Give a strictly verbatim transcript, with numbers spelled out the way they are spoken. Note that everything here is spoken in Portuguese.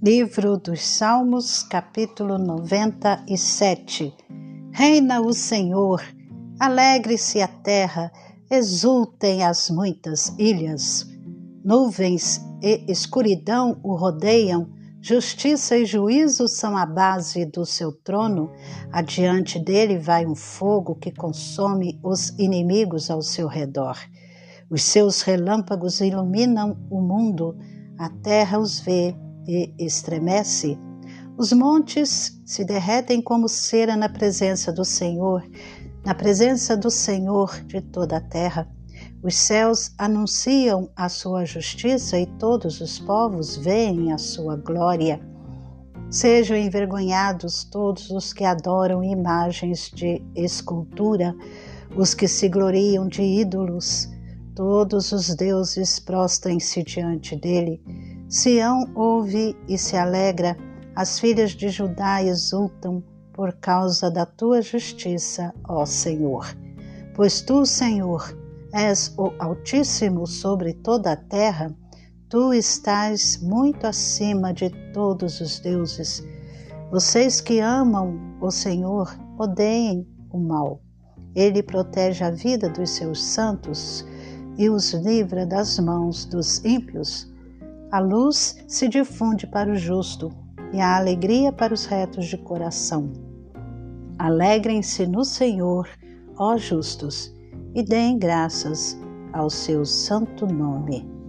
Livro dos Salmos, capítulo noventa e sete. Reina o Senhor, alegre-se a terra, exultem as muitas ilhas. Nuvens e escuridão o rodeiam, justiça e juízo são a base do seu trono. Adiante dele vai um fogo que consome os inimigos ao seu redor. Os seus relâmpagos iluminam o mundo, a terra os vê e estremece. Os montes se derretem como cera na presença do Senhor, na presença do Senhor de toda a terra. Os céus anunciam a sua justiça e todos os povos veem a sua glória. Sejam envergonhados todos os que adoram imagens de escultura, os que se gloriam de ídolos. Todos os deuses prostrem-se diante dele. Sião ouve e se alegra, as filhas de Judá exultam por causa da tua justiça, ó Senhor. Pois tu, Senhor, és o Altíssimo sobre toda a terra, tu estás muito acima de todos os deuses. Vocês que amam o Senhor, odeiem o mal. Ele protege a vida dos seus santos e os livra das mãos dos ímpios. A luz se difunde para o justo e a alegria para os retos de coração. Alegrem-se no Senhor, ó justos, e deem graças ao seu santo nome.